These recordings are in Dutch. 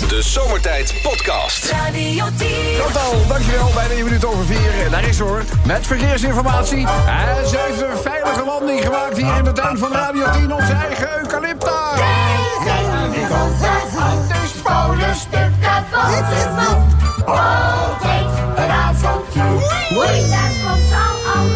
De Zomertijd Podcast. Radio 10. Totaal, dankjewel. Bijna 1 minuut over 4. En daar is ze hoor. Met verkeersinformatie. En ze heeft een veilige landing gemaakt hier in de tuin van Radio 10. Onze eigen Eucalypta. Die komt uit de spolenstuk kapot. Altijd een avontuur. Oei, daar komt al aan.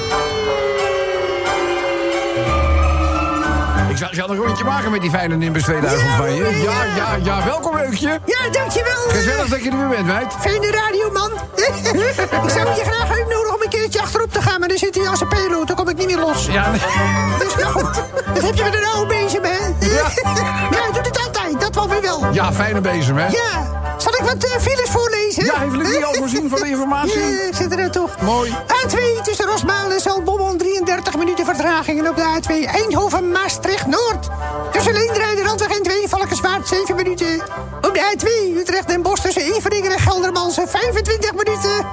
Ik zal een rondje maken met die fijne Nimbus 2000 van je. Ja, welkom Eukje. Ja, dankjewel. Gezellig dat je er weer bent, meid. Fijne radioman. Ik zou je graag uitnodigen om een keertje achterop te gaan, maar dan zit hij als een peloot, dan kom ik niet meer los. Ja, nee. Dus nou goed, dat heb je met een oude bezem, hè? Ja. Ja, hij doet het altijd, dat wel weer wel. Ja, fijne bezem, hè? Ja, zal ik wat files voorlezen? Ja, heeft Lucie al voorzien van de informatie? Ja, ik zit er nou toch. Mooi. A2 tussen Rosmalen en Zaltbommel 33 minuten vertraging. En op de A2 Eindhoven-Maastricht-Noord. Tussen Leendrijden en Randweg N2 Valkenswaard 7 minuten. Op de A2 Utrecht en Bos tussen Everdingen en Geldermalsen 25 minuten.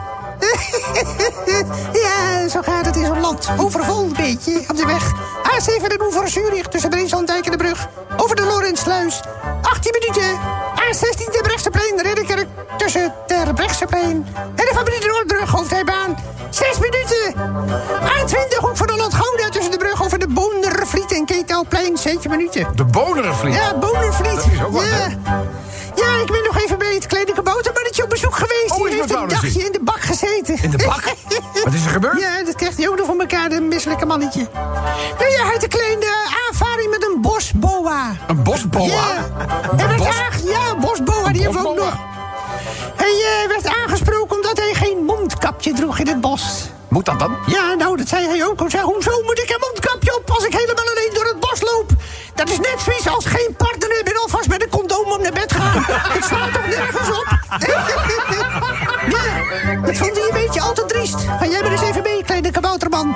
Ja, zo gaat het in zo'n land. Overvol een beetje op de weg. A7 de Oever Zurich tussen Breeslanddijk en de brug. Over de Lorentsluis 18 minuten. A16 de Brechtseplein Ridderkerk tussen Terbrechtseplein en de Fabriek Noordbrug Hoofdrijbaan 6 minuten. A20 Hoek van Holland Gouda tussen de brug over de Bonervliet en Ketelplein 7 minuten. De Bonervliet. Ja, Bonervliet. Dat is ook wat, hè? Ja, ik ben nog even bij het kleine kaboutermannetje op bezoek geweest. Oh, Die is heeft dat een nou dus? dagje in de bak gezeten. In de bak? Wat is er gebeurd? Ja, dat krijgt hij ook nog voor elkaar, de misselijke mannetje. Nou ja, hij had een kleine aanvaring met een bosboa. Een bosboa? Ja, bosboa, die hebben we ook nog. Hij werd aangesproken omdat hij geen mondkapje droeg in het bos. Moet dat dan? Ja, nou, dat zei hij ook. Hij zei, hoezo moet ik een mondkapje op als ik helemaal alleen door het bos loop? Dat is net zoiets als geen partner hebben en alvast met een condoom om naar bed gaan. Het slaat toch nergens op? Ja, dat vond hij een beetje al te triest. Ga jij maar eens even mee, kleine kabouterman.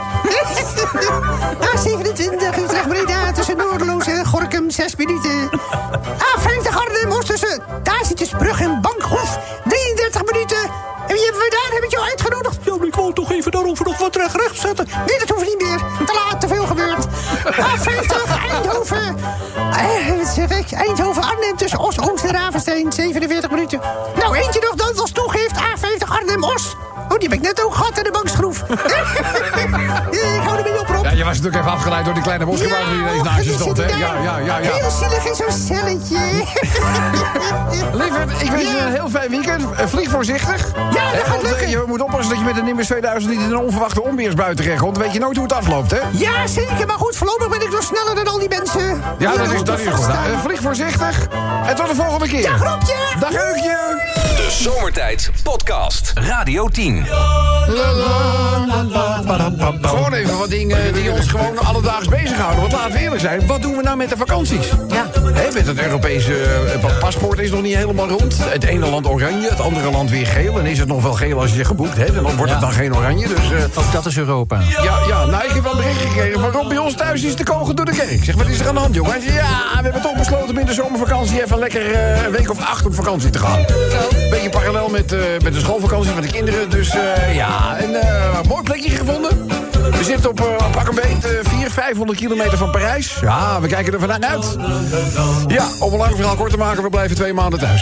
A27, Utrecht-Breda tussen Noordeloos en Gorinchem 6 minuten. A50 Arnhem-Oost tussen Tacitusbrug en Bankhoef 33 minuten. En wie hebben we daar? Heb ik jou uitgenodigd? Ja, maar ik wou toch even daarover nog wat recht zetten. Nee, dat hoeft niet meer. Te laat, te veel gebeurd. A50 Eindhoven. Wat zeg ik? Eindhoven-Arnhem tussen Os-Oost en Ravenstein 47 minuten. Nou, eentje nog dat als toegeeft. A50 Arnhem-Os. Oh, die heb ik net ook gehad in de bankschroef. Ik hou er mee op, Rob. Ja, je was natuurlijk even afgeleid door die kleine bosgebouw die ineens naast je stond, hè? Ja. Heel zielig in zo'n celletje. Lieverd, ik wens je een heel fijn weekend. Vlieg voorzichtig. Ja, dat gaat lukken. Je moet oppassen dat je met de Nimbus 2000 niet in een onverwachte onweersbui terechtkomt. Weet je nooit hoe het afloopt, hè? Ja, zeker. Maar goed, voorlopig ben ik nog sneller dan al die mensen. Ja, dat is goed. Nou, vlieg voorzichtig. En tot de volgende keer. Dag, Robje. Dag, Eukje. De Zomertijd Podcast. Radio 10. Gewoon even wat dingen die ons gewoon alledaags bezighouden. Want laten we eerlijk zijn, wat doen we nou met de vakanties? Ja. Met het Europese paspoort is nog niet helemaal rond. Het ene land oranje, het andere land weer geel. En is het nog wel geel als je geboekt hebt. En dan wordt het dan geen oranje. Dus, ook dat is Europa. Ja, nou, ik heb wel een bericht gekregen van Rob, bij ons thuis is de kogel door de kerk. Ik zeg, wat is er aan de hand, jongen? Hij zegt, ja, we hebben toch besloten om in de zomervakantie even lekker een week of 8 op vakantie te gaan. Beetje parallel met de schoolvakantie van de kinderen. Dus een mooi plekje gevonden. We zitten op pak een beet 400-500 kilometer van Parijs. Ja, we kijken er vandaan uit. Ja, om een lang verhaal kort te maken, we blijven 2 maanden thuis.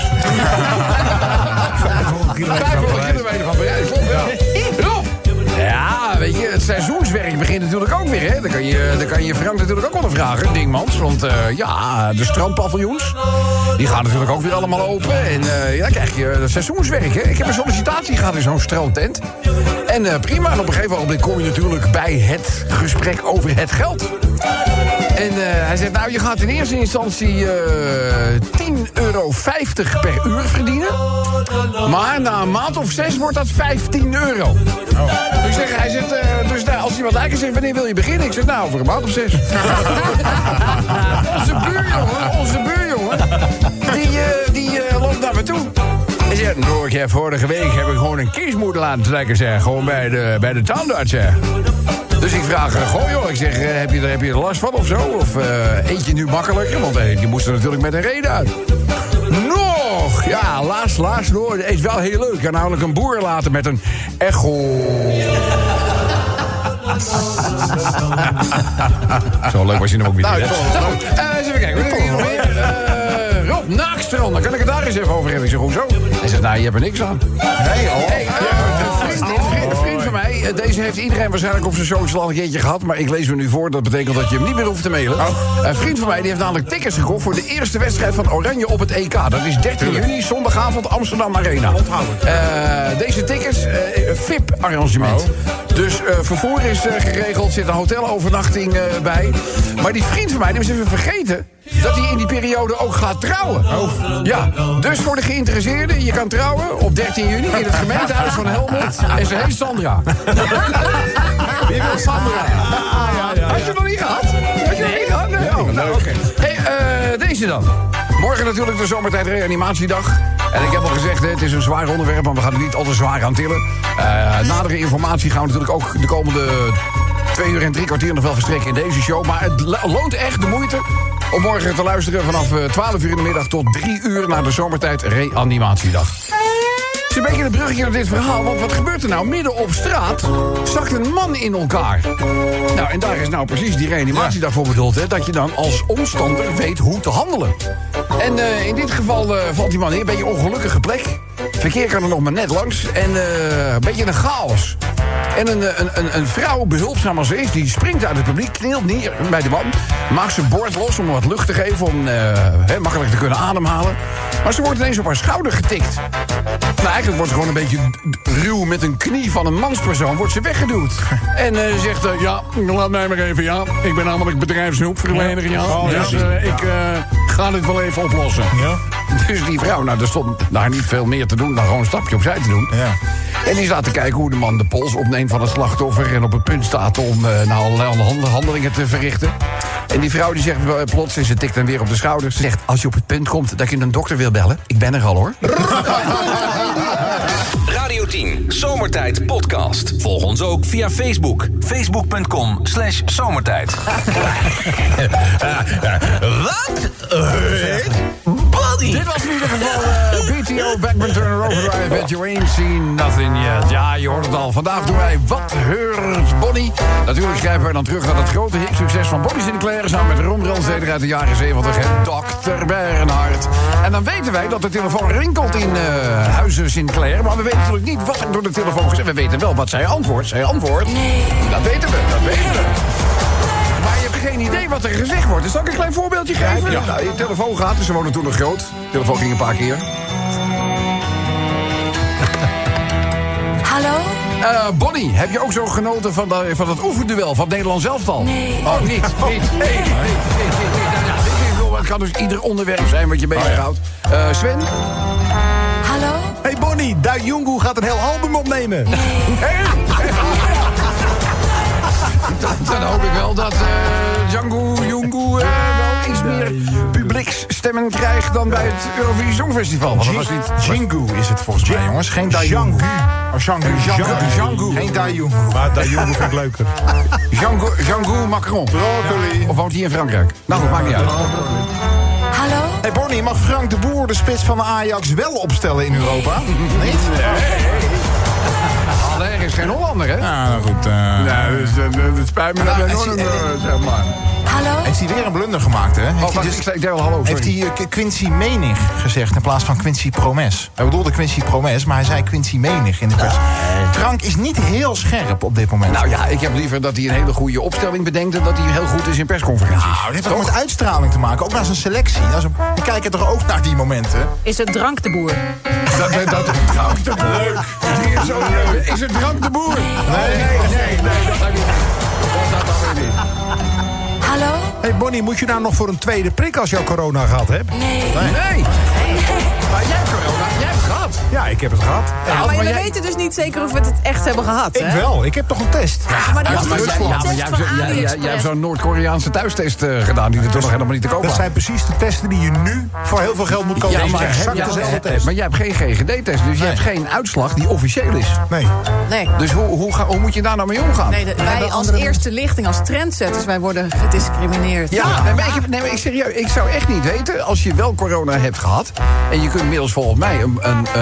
500 kilometer van Parijs. Klopt, ja. Ja, weet je, het seizoenswerk begint natuurlijk ook weer, hè. Dan kan je Frank natuurlijk ook wel vragen, Dingmans. Want de strandpaviljoens, die gaan natuurlijk ook weer allemaal open. En dan krijg je het seizoenswerk, hè. Ik heb een sollicitatie gehad in zo'n strandtent. En prima, en op een gegeven moment kom je natuurlijk bij het gesprek over het geld. En hij zegt, nou, je gaat in eerste instantie €10,50 per uur verdienen. Maar na een maand of 6 wordt dat €15. Hij zegt, dus nou, als iemand eigenlijk zegt, wanneer wil je beginnen? Ik zeg, nou, over een maand of 6. Onze buurjongen, die loopt naar me toe. Hij zegt, nou, vorige week heb ik gewoon een kies moeten laten trekken, zeg. Gewoon bij de tandarts, zeg. Dus ik vraag, goh joh, ik zeg, heb je er last van of zo? Of eet je nu makkelijker? Want die moest er natuurlijk met een reden uit. Nog, ja, laatst hoor, is wel heel leuk. Ik kan namelijk een boer laten met een echo. Zo leuk was je hem ook weer. Nou, eens even kijken, wat hebben we hier nog meer? Rob. Naakstrand, dan kan ik het daar eens even over hebben. Ik zeg, hoezo? Hij zegt, nou, je hebt er niks aan. Nee, Een vriend van mij, deze heeft iedereen waarschijnlijk op zijn social al een keertje gehad, maar ik lees hem nu voor, dat betekent dat je hem niet meer hoeft te mailen. Een vriend van mij die heeft namelijk tickets gekocht voor de eerste wedstrijd van Oranje op het EK. Dat is 13 juni, zondagavond, Amsterdam Arena. Deze tickets, VIP-arrangement. Dus vervoer is geregeld, zit een hotelovernachting bij. Maar die vriend van mij, die was even vergeten dat hij in die periode ook gaat trouwen. Ja, dus voor de geïnteresseerden, je kan trouwen op 13 juni in het gemeentehuis van Helmond. En ze heet Sandra. Wie wil Sandra? Had je het nog niet gehad? Nee. Nou, oké. Hey, deze dan. Morgen natuurlijk de zomertijd reanimatiedag. En ik heb al gezegd, het is een zwaar onderwerp, maar we gaan het niet al te zwaar aan tillen. Nadere informatie gaan we natuurlijk ook de komende 2 uur en 3 kwartier nog wel verstrekken in deze show. Maar het loont echt de moeite om morgen te luisteren vanaf 12 uur in de middag tot 3 uur naar de zomertijd reanimatiedag. Het is een beetje een bruggetje naar dit verhaal, want wat gebeurt er nou? Midden op straat zakt een man in elkaar. Nou, en daar is nou precies die reanimatiedag voor bedoeld, hè? Dat je dan als omstander weet hoe te handelen. En in dit geval valt die man in een beetje een ongelukkige plek. Verkeer kan er nog maar net langs. En een beetje een chaos. En een vrouw, behulpzaam als ze is, die springt uit het publiek, knielt neer bij de man, maakt zijn bord los om wat lucht te geven, om makkelijk te kunnen ademhalen. Maar ze wordt ineens op haar schouder getikt. Nou, eigenlijk wordt ze gewoon een beetje ruw met een knie van een manspersoon, wordt ze weggeduwd. En zegt, ja, laat mij maar even, ja. Ik ben namelijk bedrijfshulpverlener, ja. Dus ik ga dit wel even oplossen. Ja. Dus die vrouw, nou, er stond daar niet veel meer te doen dan gewoon een stapje opzij te doen. Ja. En die staat te kijken hoe de man de pols opneemt van het slachtoffer en op het punt staat om allerlei handelingen te verrichten. En die vrouw die zegt plots, en ze tikt hem weer op de schouder, ze zegt, als je op het punt komt dat je een dokter wil bellen, ik ben er al, hoor. Radio 10, Zomertijd Podcast. Volg ons ook via Facebook. Facebook.com/zomertijd. Wat? Buddy! Dit was in ieder geval BTO, Backman Turner Overdrive, and you ain't seen nothing yet. Ja, je hoort het al. Vandaag doen wij Wat Heurt Bonnie. Natuurlijk schrijven wij dan terug naar het grote hitsucces van Bonnie Sinclair, samen met Ron Brandsteder uit de jaren 70 en Dr. Bernhard. En dan weten wij dat de telefoon rinkelt in Huizen Sinclair, maar we weten natuurlijk niet wat er door de telefoon gezegd. We weten wel wat zij antwoordt. Nee. Dat weten we. Maar je hebt geen idee wat er gezegd wordt. Dus zal ik een klein voorbeeldje geven? Ja. Nou, je telefoon gaat, dus ze wonen toen nog groot. De telefoon ging een paar keer. Hallo? Bonnie, heb je ook zo genoten van het oefenduel van het Nederlands elftal? Nee. Oh, niet. Nee. Het kan dus ieder onderwerp zijn wat je bezighoudt. Sven? Hallo? Hey Bonnie, Dayungu gaat een heel album opnemen. Nee. Dan hoop ik wel dat Django wel iets meer publieksstemmen krijgt dan bij het Eurovisie Songfestival. Want dat was niet... Django is het volgens mij, jongens. Geen Dayungu. Django. Geen Dayungu. Maar Dayungu vind ik leuker. Django Macron. Broccoli. Of woont hij in Frankrijk? Nou, dat maakt niet uit. Hallo? Hey Bonnie, mag Frank de Boer de spits van de Ajax wel opstellen in Europa? Niet? Er is geen Hollander, hè? Ja, nou goed. Het spijt me dat enorm, zeg maar. Hallo? Heeft hij weer een blunder gemaakt, hè? Ik zei wel hallo, sorry. Heeft hij Quincy Menig gezegd in plaats van Quincy Promes? Hij bedoelde Quincy Promes, maar hij zei Quincy Menig in de pers. Frank is niet heel scherp op dit moment. Nou ja, ik heb liever dat hij een hele goede opstelling bedenkt en dat hij heel goed is in persconferenties. Nou, dit heeft toch met uitstraling te maken, ook naar zijn selectie. We kijken toch ook naar die momenten? Is het Drank de Boer? Dat Drank de Boer. Is het Drank de Boer? Nee, dat heb ik niet. Dat weet ik niet. Hallo? Hey Bonnie, moet je nou nog voor een tweede prik als je al corona gehad hebt? Nee. Maar jij hebt corona, jij hebt het gehad. Ja, ik heb het gehad. Ja, maar jullie weten dus niet zeker of we het echt hebben gehad, hè? Ik wel, ik heb toch een test. Ja, maar dat is dus een test van jij AliExpress. hebt zo'n Noord-Koreaanse thuistest gedaan die er toch nog helemaal niet te koop was. Dat zijn precies de testen die je nu voor heel veel geld moet kopen. Ja, maar dezelfde test. Maar jij hebt geen GGD-test, dus je hebt geen uitslag die officieel is. Nee. Dus hoe moet je daar nou mee omgaan? Nee, wij als eerste lichting, als trendsetters, wij worden gediscrimineerd. Ja, maar ik serieus, ik zou echt niet weten, als je wel corona hebt gehad en je kunt inmiddels volgens mij een eiwit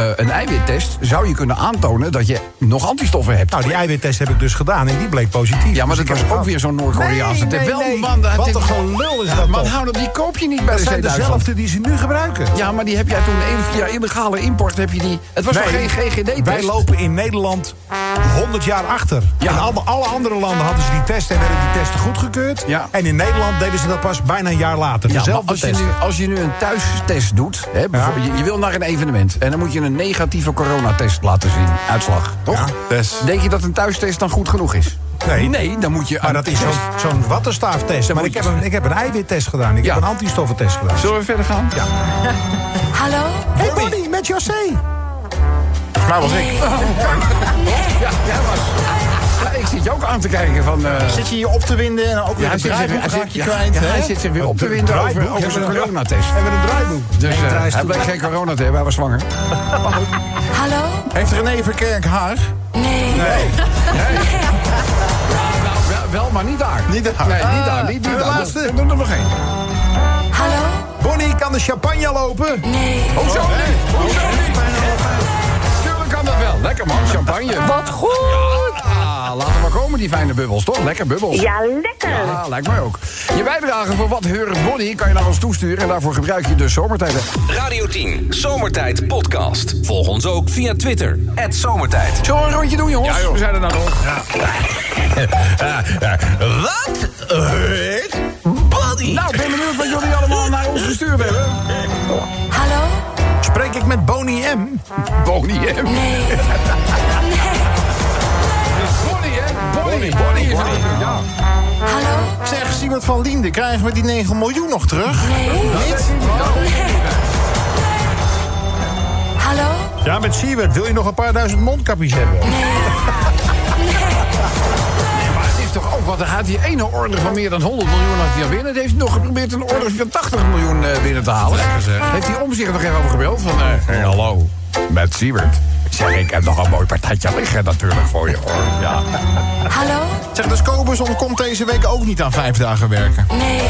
eiwittest zou je kunnen aantonen dat je nog antistoffen hebt. Nou, die eiwittest heb ik dus gedaan en die bleek positief. Ja, maar dat Dus was ik heb ook weer zo'n Noord-Koreaanse. Nee. Man, Wat een gelul is dat man, toch? hou dat, die koop je niet bij Dat de zijn Duitsland. dezelfde die ze nu gebruiken. Ja, maar die heb jij toen via illegale import heb je die. Het was toch geen GGD-test? Wij lopen in Nederland 100 jaar achter. Ja. In alle andere landen hadden ze die testen en werden die testen goedgekeurd. Ja. En in Nederland deden ze dat pas bijna een jaar later. Ja, maar Dezelfde testen. als je nu een thuistest doet, hè, bijvoorbeeld, je wil naar een evenement en dan moet je een negatieve coronatest laten zien, uitslag, toch? Ja, dus. Denk je dat een thuistest dan goed genoeg is? Nee, dan moet je... Maar dat is zo'n wattenstaaftest. Maar ik heb een eiwittest gedaan. Ik heb een antistoffentest gedaan. Zullen we verder gaan? Ja. Hallo? Hey Bonnie, met José. Maar was ik. Ja, jij was. Ja, ik zit je ook aan te kijken van... Zit je hier op te winden en ook weer hij een zit zich- draaiboek hij raak je zit- kwijt, ja, hè? hij zit zich weer op te winden over zijn coronatest. Hebben we een draaiboek? Dus hij bleek geen corona te hebben, hij was zwanger. Hallo? Heeft René Verkerk haar? Nee. Wel, maar niet daar. Niet daar. Nee, niet daar. Niet de daar. laatste. Doe er nog één. Hallo? Bonnie, kan de champagne lopen? Nee. Hoezo niet? Hoezo niet? Tuurlijk kan dat wel. Lekker man, champagne. Wat goed! Ja, laat er maar komen die fijne bubbels, toch? Lekker bubbels. Ja, lekker. Ja, lijkt mij ook. Je bijdrage voor Wat Heurt Bonnie kan je naar ons toesturen... en daarvoor gebruik je de zomertijden. Radio 10, Zomertijd Podcast. Volg ons ook via Twitter. @Zomertijd. Zullen we een rondje doen, jongens? Ja, joh. We zijn er nou nog. Wat heurt Bonnie? Nou, ik ben benieuwd wat jullie allemaal naar ons gestuurd hebben. Hallo? Spreek ik met Bonnie M? Bonnie, hè? Nee. Bonnie, hè? Bonnie is er. Ja. Hallo? Zeg, Siebert van Liende, krijgen we die 9 miljoen nog terug? Nee. Niet? Hallo? Ja, met Siewert. Wil je nog een paar duizend mondkapjes hebben? Maar het is toch ook, want hij had die ene order van meer dan 100 miljoen had hij al binnen. Het heeft nog geprobeerd een order van 80 miljoen binnen te halen. Lekker zeg. Heeft hij om zich nog even over gebeld van... hey, hallo, met Siebert. Ik zeg, ik heb nog een mooi partijtje liggen natuurlijk voor je, hoor. Ja. Hallo? Zeg, dus Koberson komt deze week ook niet aan 5 dagen werken. Nee.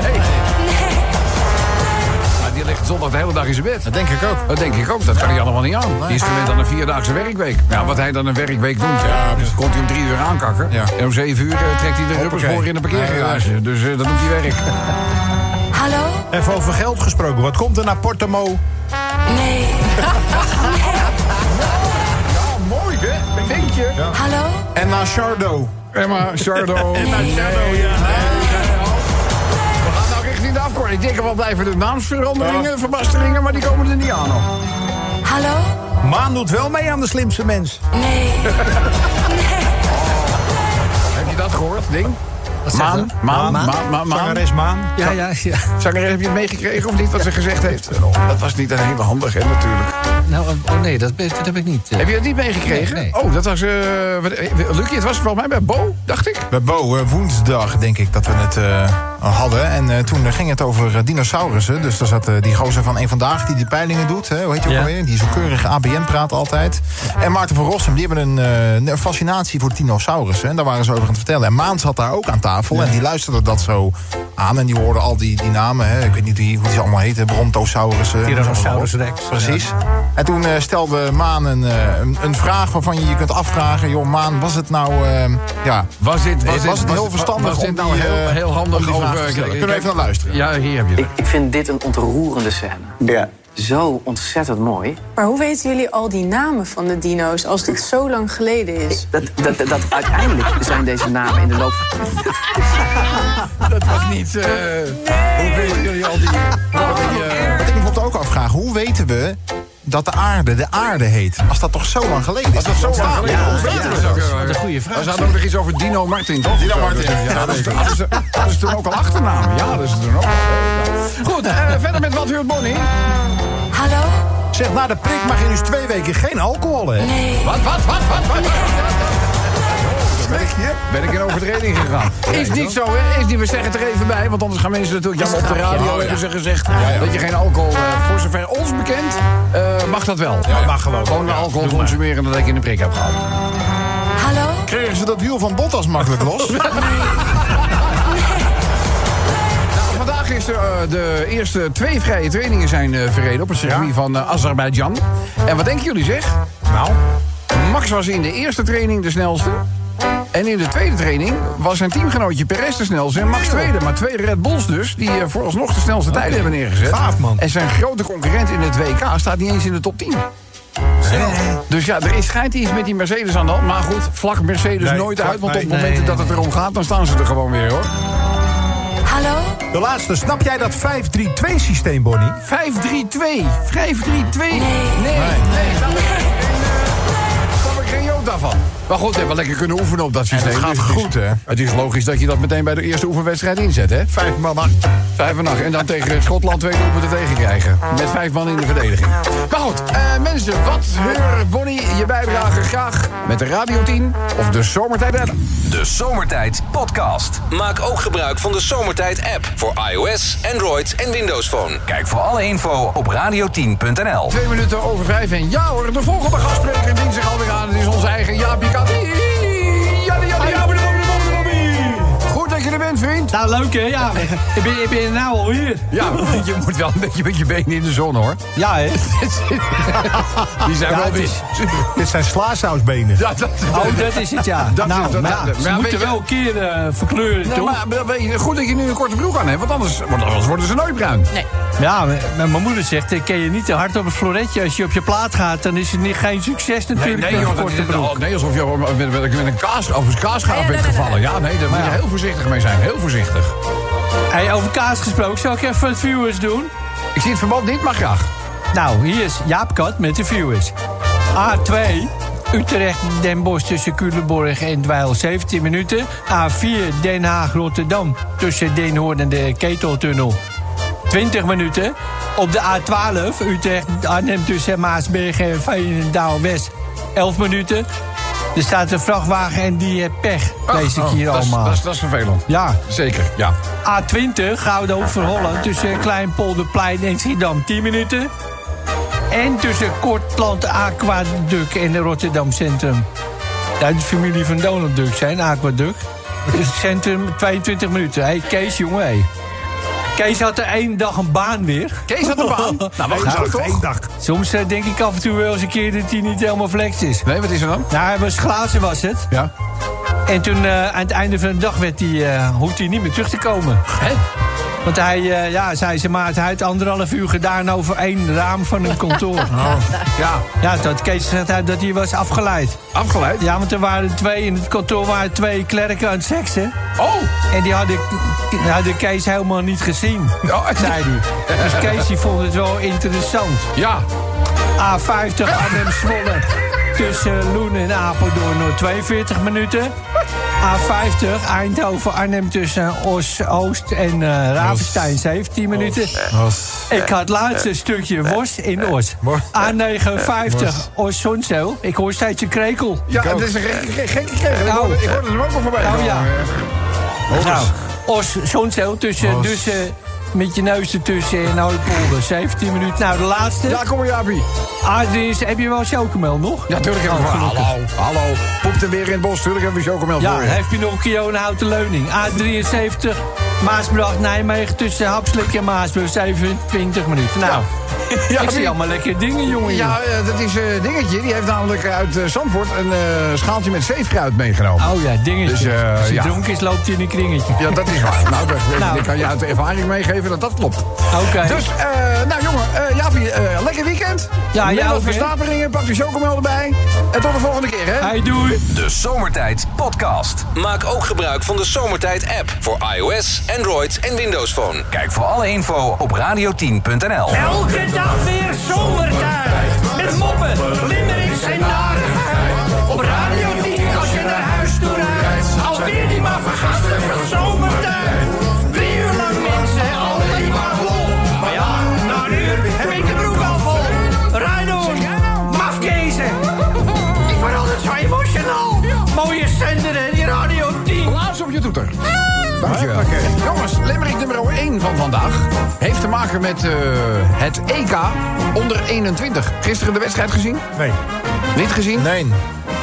Maar die ligt zondag de hele dag in zijn bed. Dat denk ik ook. Dat denk ik ook, dat kan hij allemaal niet aan. Die is gewend aan een 4-daagse werkweek. Ja, wat hij dan een werkweek noemt, komt hij om 3 uur aankakken. Ja. En om 7 uur trekt hij de rubbers voor in de parkeergarage. Dus dat doet hij werk. Hallo? Even over geld gesproken. Wat komt er naar Portemo? Nee. Mooi, hè? Vind je? Ja. Hallo? En naar Chardo. Emma, Chardo. En naar Chardo, ja. We gaan nou richting de afkorting. Ik denk er wel blijven de naamsveranderingen, verbasteringen, maar die komen er niet aan nog. Hallo? Maan doet wel mee aan de slimste mens. Nee. Heb je dat gehoord, ding? Maan. Zangeres Maan. Ja. Zangeres, heb je het meegekregen of niet, wat ze gezegd heeft? Dat was niet een hele handige, hè, natuurlijk. Nou, nee, dat heb ik niet. Heb je het niet meegekregen? Nee. Oh, dat was... Lucie, het was volgens mij bij Bo, dacht ik. Bij Bo, woensdag denk ik dat we het hadden. En toen ging het over dinosaurussen. Dus daar zat die gozer van Eén Vandaag die peilingen doet. Hè? Hoe heet je ook alweer? Die zo keurig ABN praat altijd. En Maarten van Rossum, die hebben een fascinatie voor dinosaurussen. En daar waren ze over aan het vertellen. En Maan zat daar ook aan tafel. En die luisterde dat zo aan. En die hoorde al die namen. Hè? Ik weet niet hoe die ze allemaal heten. Brontosaurussen. Tyrannosaurus Rex. Precies. En toen stelde Maan een vraag waarvan je kunt afvragen... joh, Maan, was het nou... Was het heel verstandig was om nou die, heel handig om die vraag over... te stellen? Kunnen we even naar luisteren? Ja, hier heb je het. Ik vind dit een ontroerende scène. Ja. Zo ontzettend mooi. Maar hoe weten jullie al die namen van de dino's als dit zo lang geleden is? Dat uiteindelijk zijn deze namen in de loop... Dat was niet... Hoe weten jullie al die... Wat ik me bijvoorbeeld ook afvraag, hoe weten we dat de aarde heet? Als dat toch zo lang geleden is? Was dat zo lang geleden? Ja, Hoe weten we dat? Dat is een goede vraag. We hadden ook nog iets over Dino Martin, toch? Dino Martin. Ja, dat is toen ook al achternamen. Ja, dat is toen ook al. Goed, verder met Wat Heurt Bonnie? Hallo? Zeg, na de prik mag je dus 2 weken geen alcohol, hè? Nee. Wat? Ben ik in overtreding gegaan. Is niet zo, hè? Is niet, we zeggen het er even bij, want anders gaan mensen natuurlijk... Ja, maar op de radio hebben ze gezegd dat je geen alcohol... voor zover ons bekend, mag dat wel. Ja, mag gewoon. Gewoon de alcohol consumeren nadat je een prik hebt gehad. Hallo? Kregen ze dat wiel van Bottas makkelijk los? Nou, vandaag gisteren de eerste 2 vrije trainingen zijn verreden op het circuit van Azerbeidzjan. En wat denken jullie zeg? Nou? Max was in de eerste training de snelste. En in de tweede training was zijn teamgenootje Perez de snelste en Max tweede. Maar 2 Red Bulls dus, die vooralsnog de snelste tijden hebben neergezet. Gaaf, man. En zijn grote concurrent in het WK staat niet eens in de top 10. Dus ja, er schijnt iets met die Mercedes aan de hand. Maar goed, vlak Mercedes nooit uit. Want op het moment dat het erom gaat, dan staan ze er gewoon weer, hoor. Hallo? De laatste, snap jij dat 5-3-2-systeem, Bonnie? 5-3-2. 5-3-2. Nee. Geen jood daarvan. Maar goed, we hebben lekker kunnen oefenen op dat systeem. Het gaat goed, hè? Het is logisch dat je dat meteen bij de eerste oefenwedstrijd inzet, hè? 5 man achter. 5 en 8. En dan tegen Schotland 2 doelpunten tegen krijgen. Met 5 man in de verdediging. Maar goed, mensen, wat heur Bonnie je bijdrage graag met de Radio 10 of de Zomertijd app. De Zomertijd Podcast. Maak ook gebruik van de Zomertijd app voor iOS, Android en Windows Phone. Kijk voor alle info op radio10.nl. 2 minuten over 5 en ja hoor, de volgende gastspreker dient zich alweer aan. Het is onze eigen Jaapie Kappie. Goed dat je er bent, vriend. Nou, leuk hè? Ja, ik ben er nou alweer. Ja, je moet wel een beetje met je benen in de zon, hoor. Ja, hè? Die zijn wel weer... Dit zijn slaasausbenen. Ja, dat is het, ja. Ze moeten wel een keer verkleuren, nee, toch? Maar goed dat je nu een korte broek aan hebt, want anders worden ze nooit bruin. Nee. Ja, mijn moeder zegt, ken je niet te hard op het floretje. Als je op je plaat gaat, dan is het geen succes natuurlijk. Nee, joh, alsof je met een kaasschaaf bent gevallen. Ja, nee, daar moet je heel voorzichtig mee zijn. Heel voorzichtig. Hey, over kaas gesproken, zal ik even wat viewers doen? Ik zie het verband niet, maar graag. Nou, hier is Jaap Kat met de viewers. A2, Utrecht, Den Bosch tussen Culemborg en Dweil 17 minuten. A4, Den Haag, Rotterdam tussen Den Hoorn en de Keteltunnel 20 minuten. Op de A12, Utrecht, Arnhem tussen Maasberg en Veenendaal West 11 minuten. Er staat een vrachtwagen en die heeft pech. Lees ik hier allemaal. Dat is vervelend. Ja. Zeker, ja. A20, Gouda Hoek van Holland tussen Kleinpolderplein en Schiedam 10 minuten. En tussen Kortland Aquaduct en Rotterdam Centrum. Uit de familie van Donald Duck zijn, Aquaduct. Dus het centrum 22 minuten. Hey, Kees, jongen, hey. Kees had er 1 dag een baan weer. Kees had een baan? Nou, wat goed, toch? 1 dag. Soms denk ik af en toe wel eens een keer dat hij niet helemaal flex is. Nee, wat is er dan? Nou, hij was glazen, was het. Ja. En toen, aan het einde van de dag, hoefde hij niet meer terug te komen. Hè? Want hij, zei ze maar, hij had 1,5 uur gedaan over 1 raam van een kantoor. Ja, dat Kees zegt dat hij was afgeleid. Afgeleid? Ja, want er waren 2, in het kantoor waren 2 klerken aan het seksen. Oh! En die hadden Kees helemaal niet gezien, zei hij. Dus Kees die vond het wel interessant. Ja. A50 Arnhem-Zwolle tussen Loen en Apeldoorn nog 42 minuten. A50 Eindhoven-Arnhem tussen Os-Oost en Ravenstein 17 minuten. Ik had het laatste stukje Wos in Os. A59 Os-Zonzeel. Ik hoor steeds een krekel. Ja, dat is een gekke krekel. Ik hoorde hem ook nog voorbij. Nou, Os-Zonzeel tussen met je neus ertussen en Noordpolder 17 minuten. Nou, de laatste. Ja, kom maar, Jaapie. Adries, heb je wel chocomel nog? Ja, tuurlijk hebben we. Hallo. Poept en weer in het bos. Tuurlijk hebben we chocomel voor je. Ja, heb je nog een keer een houten leuning. A73, Maasbracht, Nijmegen tussen Hapslik en Maasbrug 27 minuten. Nou, ik zie allemaal lekkere dingen, jongen. Ja, dat is Dingetje. Die heeft namelijk uit Zandvoort een schaaltje met zeefkruid meegenomen. Oh ja, Dingetje. Dus, als hij dronken is, loopt hij in een kringetje. Ja, dat is waar. Nou, ik kan je uit de ervaring meegeven dat dat klopt. Oké. Dus, nou jongen, Jaapie, lekker weekend. Ja, neem wat ook verstaperingen, pak de chocomel erbij. En tot de volgende keer, hè. Hey, doei. De Zomertijd Podcast. Maak ook gebruik van de Zomertijd app voor iOS, Android en Windows Phone. Kijk voor alle info op radio10.nl. Elke dag weer zomertijd. Met moppen, limmerings en narigheid. Op Radio 10 als je naar huis toe rijdt. Alweer die maar vergasten van zomertijd. 3 uur lang mensen, alleen maar lol. Maar ja, na een uur heb ik de broek al vol. Rijdoor, mafkezen. Ik word altijd zo emotional. Mooie zender, hè, die Radio 10. Plaats op je toeter. Dankjewel. Jongens, limerick nummer 1 van vandaag heeft te maken met het EK onder 21. Gisteren de wedstrijd gezien? Nee. Niet gezien? Nee.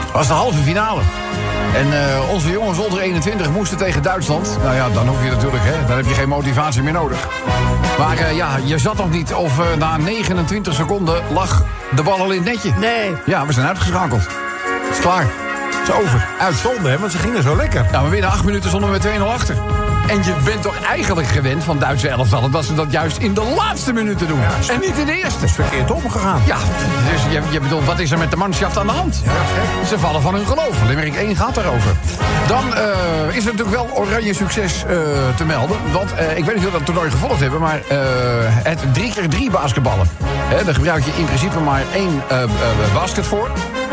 was de halve finale. En onze jongens onder 21 moesten tegen Duitsland. Nou ja, dan hoef je natuurlijk, hè, dan heb je geen motivatie meer nodig. Maar je zat nog niet of na 29 seconden lag de bal al in het netje. Nee. Ja, we zijn uitgeschakeld. Het is klaar. Het is over. Uitzonde, hè, want ze gingen zo lekker. Ja, maar binnen 8 minuten stonden we 2-0 achter. En je bent toch eigenlijk gewend van Duitse elftallen dat ze dat juist in de laatste minuten doen. Ja, en niet in de eerste. Het is verkeerd omgegaan. Ja, dus je bedoelt, wat is er met de manschaft aan de hand? Ja, ze vallen van hun geloof. Limerick 1 gaat daarover. Dan is er natuurlijk wel oranje succes te melden. Want ik weet niet of we dat toernooi gevolgd hebben, maar het 3x3 basketballen. Daar gebruik je in principe maar 1 basket voor.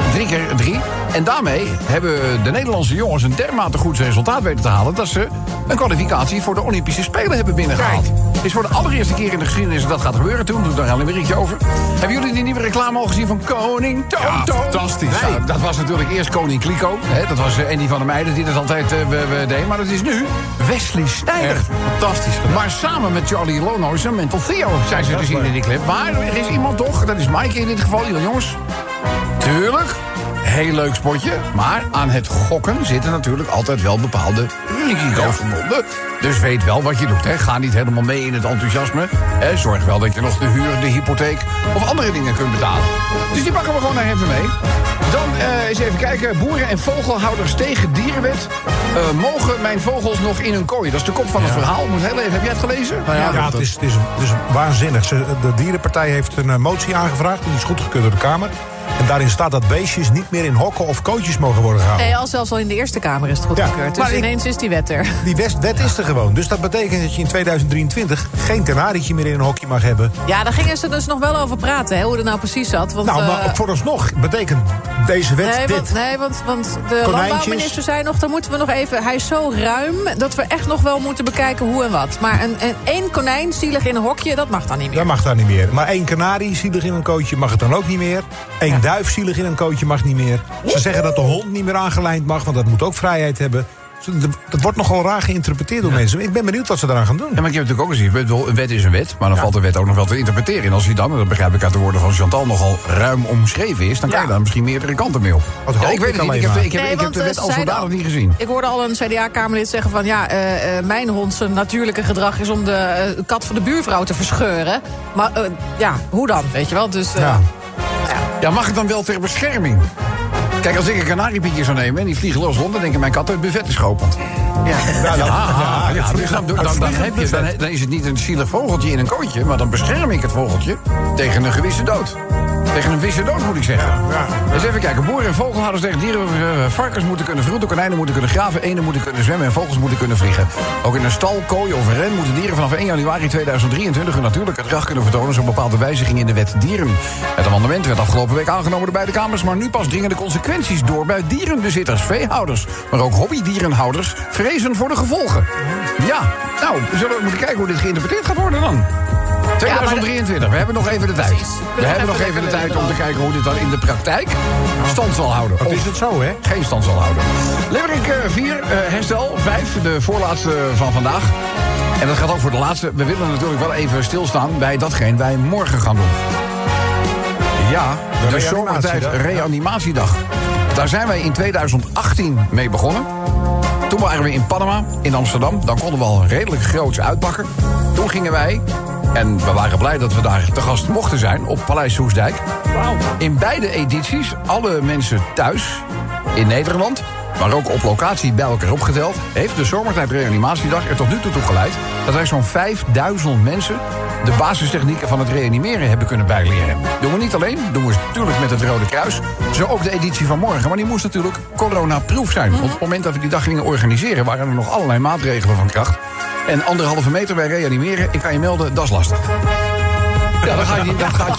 3x3. En daarmee hebben de Nederlandse jongens een dermate goed resultaat weten te halen dat ze een kwalificatie voor de Olympische Spelen hebben binnengehaald. Het is voor de allereerste keer in de geschiedenis dat dat gaat gebeuren. Toen doe ik daar een berichtje over. Hebben jullie die nieuwe reclame al gezien van Koning Toto? Ja, fantastisch. Nee, dat was natuurlijk eerst Koning Kliko. Dat was Andy van der Meijden die dat altijd deed. Maar dat is nu Wesley Sneijder. Echt fantastisch gedaan. Maar samen met Charlie Lonois en Mental Theo zijn ze te zien in die clip. Maar er is iemand toch, dat is Mike in dit geval. Jongens, tuurlijk. Heel leuk spotje, maar aan het gokken zitten natuurlijk altijd wel bepaalde risico's verbonden. Dus weet wel wat je doet. Hè. Ga niet helemaal mee in het enthousiasme. Zorg wel dat je nog de huur, de hypotheek of andere dingen kunt betalen. Dus die pakken we gewoon naar even mee. Dan eens even kijken. Boeren en vogelhouders tegen dierenwet. Mogen mijn vogels nog in hun kooi? Dat is de kop van het verhaal. Moet heel even. Heb jij het gelezen? Nou ja, het is waanzinnig. De dierenpartij heeft een motie aangevraagd. En die is goedgekeurd door de Kamer. En daarin staat dat beestjes niet meer in hokken of kootjes mogen worden gehouden. Nee, zelfs al in de Eerste Kamer is het goedgekeurd. Dus ineens is die wet er. Die wet is er gewoon. Dus dat betekent dat je in 2023 geen kanarietje meer in een hokje mag hebben. Ja, daar gingen ze dus nog wel over praten, hè, hoe het nou precies zat. Want, nou, maar vooralsnog betekent deze wet dit. Want de landbouwminister zei nog, dan moeten we nog even. Hij is zo ruim dat we echt nog wel moeten bekijken hoe en wat. Maar één konijn zielig in een hokje, dat mag dan niet meer. Dat mag dan niet meer. Maar 1 kanarie zielig in een kootje mag het dan ook niet meer. 1 duif zielig in een kootje mag niet meer. Ze zeggen dat de hond niet meer aangelijnd mag, want dat moet ook vrijheid hebben. Dat wordt nogal raar geïnterpreteerd door mensen. Ik ben benieuwd wat ze daaraan gaan doen. Ja, maar ik heb natuurlijk ook gezien, een wet is een wet, maar dan valt de wet ook nog wel te interpreteren. En als die dan, dat begrijp ik uit de woorden van Chantal, nogal ruim omschreven is, dan kan je daar misschien meerdere kanten mee op. Ik weet het niet, ik heb de wet al zodanig niet gezien. Ik hoorde al een CDA-Kamerlid zeggen van mijn hond zijn natuurlijke gedrag is om de kat van de buurvrouw te verscheuren. Maar hoe dan, weet je wel? Dus, ja, mag het dan wel ter bescherming? Kijk, als ik een kanariepietje zou nemen en die vliegen los rond, dan denken mijn kat uit het buffet is geopend. Dan is het niet een zielig vogeltje in een kootje, maar dan bescherm ik het vogeltje tegen een gewisse dood. Tegen een wisse dood, moet ik zeggen. Dus even kijken. Boeren en vogelhouders tegen dieren. Varkens moeten kunnen vroeten, konijnen moeten kunnen graven, eenden moeten kunnen zwemmen en vogels moeten kunnen vliegen. Ook in een stal, kooi of ren moeten dieren vanaf 1 januari 2023 hun natuurlijke gedrag kunnen vertonen, zo'n bepaalde wijziging in de wet dieren. Het amendement werd afgelopen week aangenomen door beide kamers, maar nu pas dringen de consequenties door bij dierenbezitters, veehouders, maar ook hobbydierenhouders vrezen voor de gevolgen. Ja, nou, we zullen ook moeten kijken hoe dit geïnterpreteerd gaat worden dan. 2023, we hebben nog even de tijd. We hebben nog even de tijd om te kijken hoe dit dan in de praktijk stand zal houden. Wat is het zo, hè? Geen stand zal houden. Limerick 4, herstel 5, de voorlaatste van vandaag. En dat gaat ook voor de laatste. We willen natuurlijk wel even stilstaan bij datgene wij morgen gaan doen. Ja, de zomertijd reanimatiedag. Daar zijn wij in 2018 mee begonnen. Toen waren we in Panama, in Amsterdam. Dan konden we al redelijk groots uitpakken. Toen gingen wij, en we waren blij dat we daar te gast mochten zijn, op Paleis Soestdijk. Wow. In beide edities, alle mensen thuis in Nederland, maar ook op locatie bij elkaar opgeteld, heeft de Zomertijd Reanimatiedag er tot nu toe geleid dat wij zo'n 5000 mensen de basistechnieken van het reanimeren hebben kunnen bijleren. Doen we niet alleen, doen we natuurlijk met het Rode Kruis. Zo ook de editie van morgen, maar die moest natuurlijk coronaproof zijn. Want op het moment dat we die dag gingen organiseren, waren er nog allerlei maatregelen van kracht. En 1,5 meter bij reanimeren, ik kan je melden, dat is lastig. Ja, dat ga je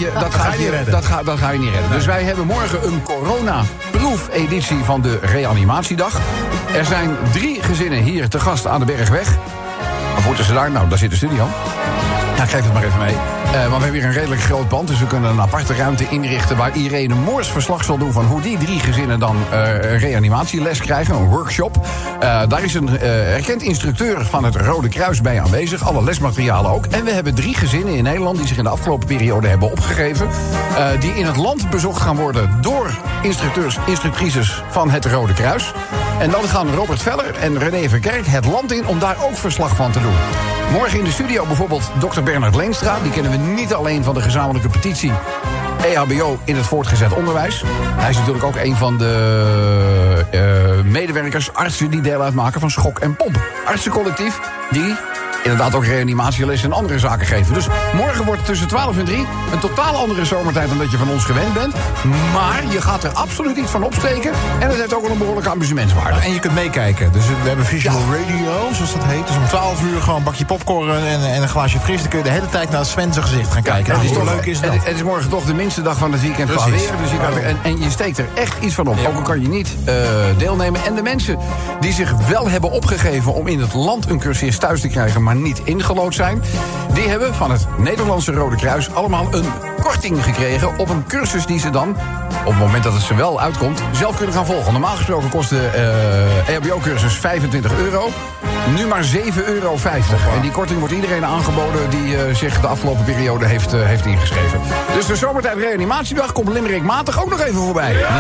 niet redden. Dus wij hebben morgen een corona-proof editie van de reanimatiedag. Er zijn 3 gezinnen hier te gast aan de Bergweg. Wat moeten ze daar? Nou, daar zit de studio. Ja, ik geef het maar even mee. Maar we hebben hier een redelijk groot pand, dus we kunnen een aparte ruimte inrichten waar Irene Moors verslag zal doen van hoe die 3 gezinnen dan reanimatieles krijgen, een workshop. Daar is een erkend instructeur van het Rode Kruis bij aanwezig, alle lesmaterialen ook. En we hebben 3 gezinnen in Nederland die zich in de afgelopen periode hebben opgegeven, die in het land bezocht gaan worden door instructeurs, instructrices van het Rode Kruis. En dan gaan Robert Veller en René Verkerk het land in om daar ook verslag van te doen. Morgen in de studio bijvoorbeeld Dr. Bernard Leenstra. Die kennen we niet alleen van de gezamenlijke petitie EHBO in het voortgezet onderwijs. Hij is natuurlijk ook een van de medewerkers, artsen die deel uitmaken van Schok en Pomp. Artsencollectief die inderdaad ook reanimatielessen en andere zaken geven. Dus morgen wordt het tussen 12 en 3 een totaal andere zomertijd dan dat je van ons gewend bent. Maar je gaat er absoluut niet van opsteken. En het heeft ook wel een behoorlijke amusementswaarde. En je kunt meekijken. Dus we hebben visual radio, zoals dat heet. Dus om 12 uur gewoon een bakje popcorn en een glaasje fris. Dan kun je de hele tijd naar Sven zijn gezicht gaan kijken. Ja, dat is toch leuk is dat. Het is morgen toch de minste dag van het weekend qua weer. Dus je kan en je steekt er echt iets van op. Ook al kan je niet deelnemen. En de mensen die zich wel hebben opgegeven om in het land een cursus thuis te krijgen, maar niet ingelood zijn, die hebben van het Nederlandse Rode Kruis allemaal een korting gekregen op een cursus die ze dan, op het moment dat het ze wel uitkomt, zelf kunnen gaan volgen. Normaal gesproken kost de EHBO-cursus €25. Nu maar €7,50. En die korting wordt iedereen aangeboden die zich de afgelopen periode heeft ingeschreven. Dus de zomertijd reanimatiedag komt Limerick matig ook nog even voorbij. En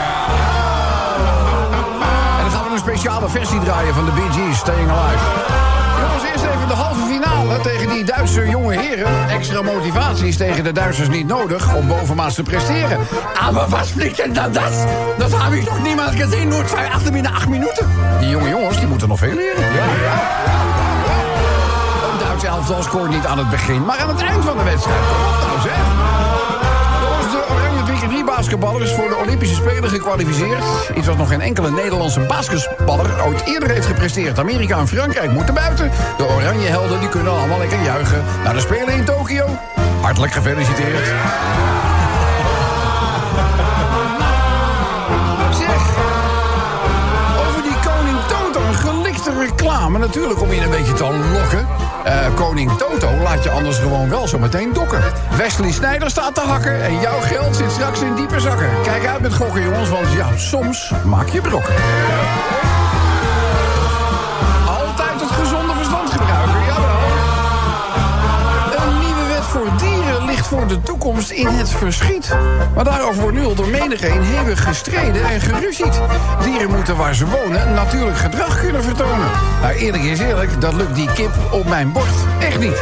dan gaan we een speciale versie draaien van de Bee Gees, Staying Alive. Jongens, eerst even de halve finale tegen die Duitse jonge heren. Extra motivatie is tegen de Duitsers niet nodig om bovenmaats te presteren. Maar wat flikt denn dan dat? Dat heb ik nog niemand gezien, nur 2 achter binnen 8 minuten. Die jonge jongens, die moeten nog veel leren. Een Duits elftal scoort niet aan het begin, maar aan het eind van de wedstrijd. Kom op nou, zeg. De Oranje 3x3 basketballer is voor de Olympische Spelen gekwalificeerd. Iets wat nog geen enkele Nederlandse basketballer ooit eerder heeft gepresteerd. Amerika en Frankrijk moeten buiten. De Oranje helden die kunnen allemaal lekker juichen naar de Spelen in Tokio. Hartelijk gefeliciteerd. Zeg, over die Koning Toto, een gelikte reclame. Natuurlijk om je een beetje te lokken. Koning Toto laat je anders gewoon wel zo meteen dokken. Wesley Sneijder staat te hakken en jouw geld zit straks in diepe zakken. Kijk uit met gokken, jongens, want ja, soms maak je brokken. Altijd het gezonde verstand gebruiken, jawel. Een nieuwe wet voor dieren ligt voor de toekomst in het verschiet. Maar daarover wordt nu al door menigeen hevig gestreden en geruzied. Dieren moeten waar ze wonen natuurlijk gedrag kunnen vertonen. Nou, eerlijk is eerlijk, dat lukt die kip op mijn bord echt niet.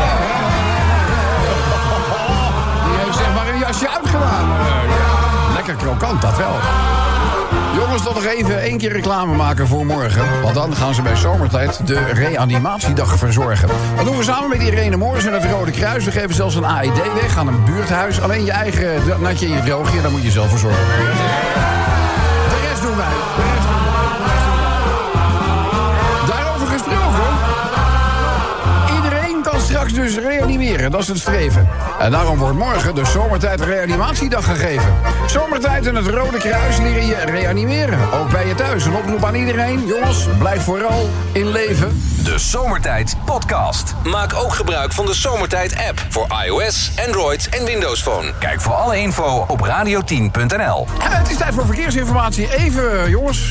Die heeft zeg maar een jasje uitgedaan. Lekker krokant, dat wel. Jongens, toch nog even 1 keer reclame maken voor morgen. Want dan gaan ze bij zomertijd de reanimatiedag verzorgen. Dat doen we samen met Irene Moors en het Rode Kruis. We geven zelfs een AED weg aan een buurthuis. Alleen je eigen natje en je droogje, daar moet je zelf voor zorgen. De rest doen wij. Daarover gesproken. Iedereen kan straks dus reanimeren, dat is het streven. En daarom wordt morgen de Zomertijd Reanimatiedag gegeven. Zomertijd en het Rode Kruis leren je reanimeren. Ook bij je thuis. Een oproep aan iedereen. Jongens, blijf vooral in leven. De Zomertijd Podcast. Maak ook gebruik van de Zomertijd app voor iOS, Android en Windows Phone. Kijk voor alle info op radio10.nl. Het is tijd voor verkeersinformatie. Even, jongens.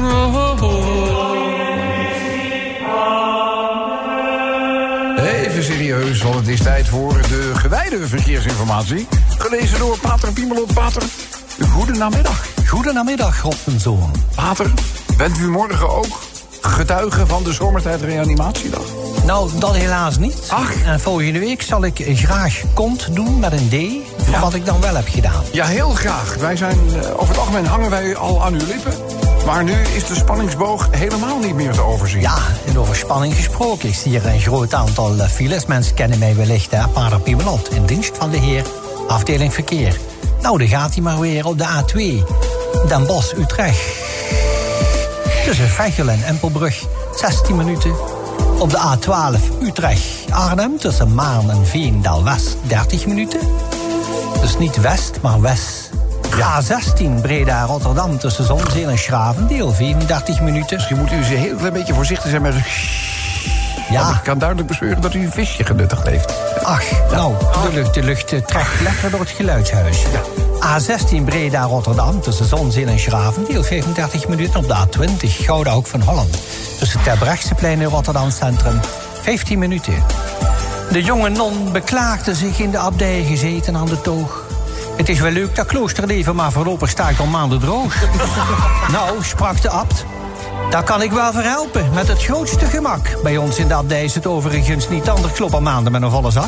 Even serieus, want het is tijd voor de gewijde verkeersinformatie. Gelezen door Pater Piemelot. Pater, goedenamiddag. Goedenamiddag, Rob en Zoon. Pater, bent u morgen ook getuige van de Zomertijd Reanimatiedag? Nou, dat helaas niet. Ach. En volgende week zal ik graag kont doen met een D van wat ik dan wel heb gedaan. Ja, heel graag. Wij zijn, over het algemeen hangen wij al aan uw lippen. Maar nu is de spanningsboog helemaal niet meer te overzien. Ja, en over spanning gesproken. Ik zie hier een groot aantal files. Mensen kennen mij wellicht, hè? Pater Piemelot, in dienst van de heer, afdeling verkeer. Nou, dan gaat hij maar weer op de A2. Den Bosch, Utrecht. Tussen Veghel en Empelbrug, 16 minuten. Op de A12 Utrecht-Arnhem tussen Maarn en Veendal-West, 30 minuten. Dus niet west, maar west. A16 Breda-Rotterdam tussen Zonzeel en Schravendeel, 34 minuten. Misschien moet u eens een heel klein beetje voorzichtig zijn met... Ja. Ik kan duidelijk bespeuren dat u een visje genuttigd heeft. Ach, nou, de lucht trekt lekker door het geluidshuis. Ja. A16 Breda-Rotterdam tussen Zonzeel en Schravendeel, 35 minuten. Op de A20 Gouda Hoek van Holland tussen Terbrechtseplein en Rotterdam Centrum, 15 minuten. De jonge non beklaagde zich in de abdij gezeten aan de toog. Het is wel leuk dat kloosterleven, maar voorlopig sta ik al maanden droog. Nou, sprak de abt. Daar kan ik wel voor helpen, met het grootste gemak. Bij ons in de abdij is het overigens niet anders kloppen maanden met een volle zak.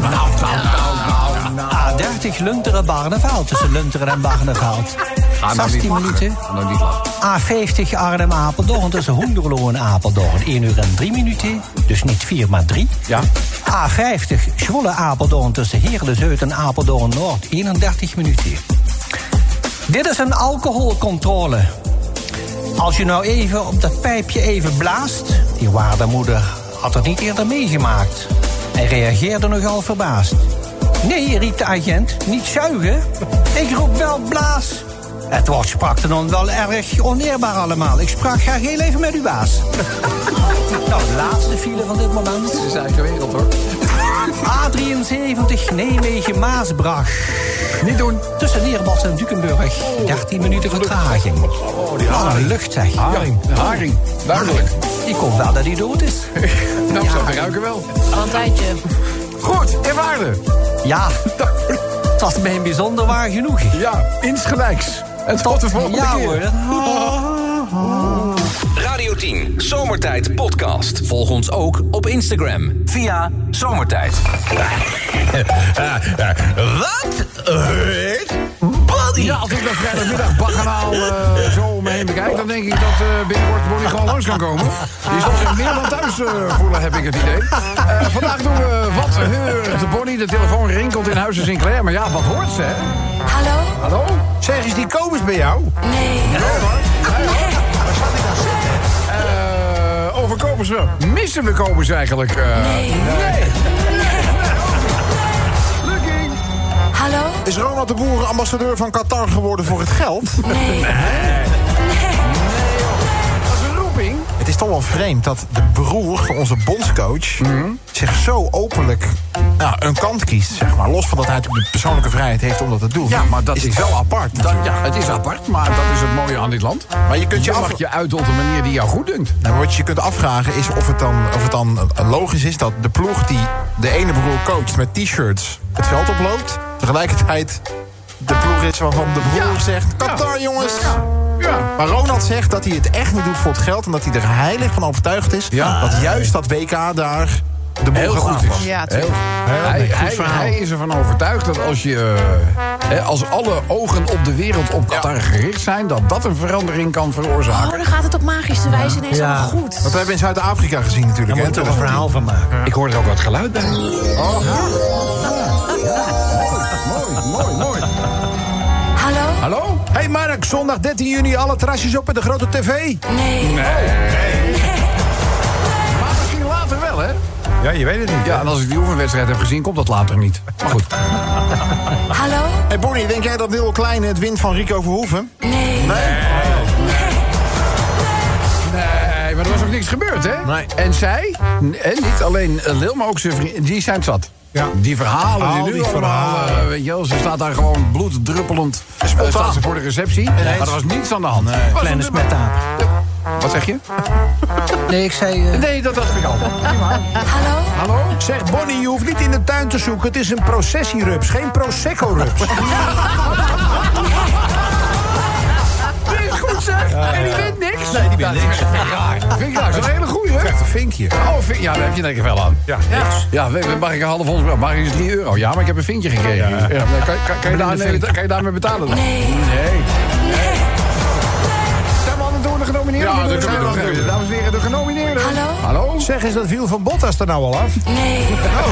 A30 Lunteren Barneveld, tussen Lunteren en Barneveld. 16 minuten. A50 Arnhem Apeldoorn, tussen Hoenderloo en Apeldoorn. 1 uur en 3 minuten, dus niet 4, maar 3. Ja. A50 Zwolle Apeldoorn, tussen Heerlen-Zuid en Apeldoorn Noord. 31 minuten. Dit is een alcoholcontrole. Als je nou even op dat pijpje even blaast... Die waardemoeder had het niet eerder meegemaakt. Hij reageerde nogal verbaasd. Nee, riep de agent, niet zuigen. Ik roep wel blaas. Het woord sprak dan wel erg oneerbaar allemaal. Ik sprak graag heel even met uw baas. Nou, de laatste file van dit moment. Het is eigen wereld, hoor. A73 Nijmegen-Maasbrach. Niet doen. Tussen Neerbos en Dukenburg. 13 minuten vertraging. Wat een lucht, zeg. Haring. Duidelijk. Ik hoop wel dat hij dood is. Nou, zou ik ruiken wel. Al een tijdje. Goed, in waarde. Ja, het was mij een bijzonder waar genoeg. Ja, insgelijks. En tot de volgende keer. Hoor. Radio 10, Zomertijd Podcast. Volg ons ook op Instagram via Zomertijd. Wat heet Bonnie? Ja, als ik dat vrijdagmiddag baganaal zo om me heen bekijk... dan denk ik dat binnenkort Bonnie gewoon langs kan komen. Die zal zich meer dan thuis voelen, heb ik het idee. Vandaag doen we Wat heurt Bonnie. De telefoon rinkelt in Huizen Sinclair. Maar ja, wat hoort ze, hè? Hallo? Hallo? Zeg eens, die Kobus bij jou? Nee. Overkopen ze? Missen we Kobus eigenlijk? Nee. Lucky. Hallo? Is Ronald de Boer ambassadeur van Qatar geworden voor het geld? Nee. Dat is een roeping. Het is toch wel vreemd dat de broer van onze bondscoach... zich zo openlijk een kant kiest, zeg maar. Los van dat hij natuurlijk de persoonlijke vrijheid heeft om dat te doen. Ja, maar dat is wel apart. Ja, het is apart, maar dat is het mooie aan dit land. Maar je kunt je mag je uiten op de manier die jou goed dunkt. Nou, wat je kunt afvragen is of het dan logisch is... dat de ploeg die de ene broer coacht met t-shirts het veld oploopt... tegelijkertijd de ploeg is waarvan de broer zegt... Qatar, jongens! Ja. Maar Ronald zegt dat hij het echt niet doet voor het geld... en dat hij er heilig van overtuigd is... dat juist dat WK daar de boel heel gaat goed aanvallen. is. Ja, tuurlijk. Hij is ervan overtuigd dat als alle ogen op de wereld op Qatar gericht zijn... dat een verandering kan veroorzaken. Oh, dan gaat het op magische wijze ineens allemaal goed. Dat hebben we in Zuid-Afrika gezien natuurlijk. Daar moet er een verhaal van maken. Ik hoor er ook wat geluid bij. Mooi. Hallo? Hallo? Hey Mark, zondag 13 juni alle terrasjes op met de grote tv. Nee. Maar misschien later wel, hè? Ja, je weet het niet. Ja, en als ik die oefenwedstrijd heb gezien, komt dat later niet. Maar goed. Hallo? Hey Bonnie, denk jij dat Lil Kleine het wint van Rico Verhoeven? Nee. Nee, maar er was ook niks gebeurd, hè? Nee. En zij, en niet alleen Lil, maar ook zijn vriend, die zijn zat. Ja. Die verhalen, Al die nu die allemaal, verhalen. weet je wel, ze staat daar gewoon bloeddruppelend. Staat ze voor de receptie. Ineens. Maar er was niets aan de hand. Nee. Was Kleine een- smetaap. Wat zeg je? Nee, ik zei... Nee, dat had ik al. Prima. Hallo? Hallo? Zeg Bonnie, je hoeft niet in de tuin te zoeken. Het is een processierups, geen prosecco-rups. Die is goed, zeg. En die wint niks. Nee, die wint niks. Vind ik raar. Dat is een hele goeie, hè? Echt een vinkje. Oh, ja, daar heb je denk ik wel aan. Ja, niks. Ja, mag ik een half ons wel? Mag ik eens €3? Ja, maar ik heb een vinkje gekregen. Ja. Kan je daarmee betalen dan? Nee. Zijn we al door de genomineerden? Ja, dat kunnen we nog doen. Dames en heren, de genomineerden. Hallo? Zeg eens, dat wiel van Bottas er nou al af? Nee.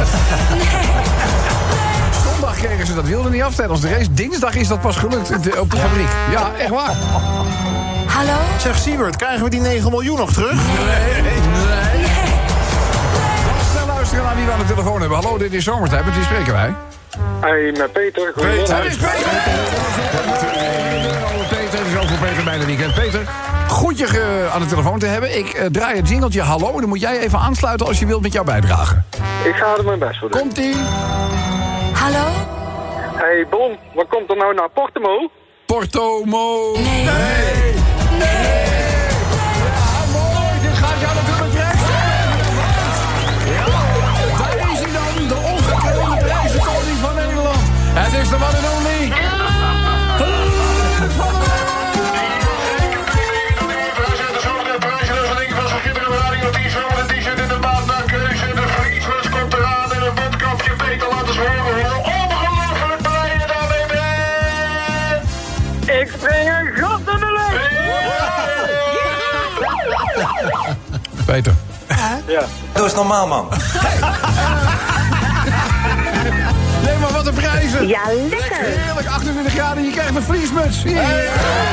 Zondag kregen ze dat wilde niet af tijdens de race. Dinsdag is dat pas gelukt op de fabriek. Ja, echt waar. Hallo? Zeg Siebert, krijgen we die 9 miljoen nog terug? Nee. Snel luisteren naar wie we aan de telefoon hebben. Hallo, dit is Zomertijd. Met wie spreken wij? Hey, met Peter. Goedemorgen. Het is Peter! Peter, het is ook voor Peter bijna weekend. Peter, goed je aan de telefoon te hebben. Ik draai het jingeltje hallo. Dan moet jij even aansluiten als je wilt met jouw bijdrage. Ik ga er mijn best voor doen. Komt-ie? Hallo? Hey, Bon, wat komt er nou naar Portemo? Portomo. Nee. Ja, mooi. Dit gaat jou natuurlijk recht. Ja, daar is hij dan. De ongekroonde prijzenkoning van Nederland. Het is de one and only... Ik spring een gat in de lucht. Peter. Ja. Doe eens normaal, man. Nee, maar wat een prijzen. Ja, lekker. Heerlijk, 28 graden, je krijgt een vliesmuts. Hey,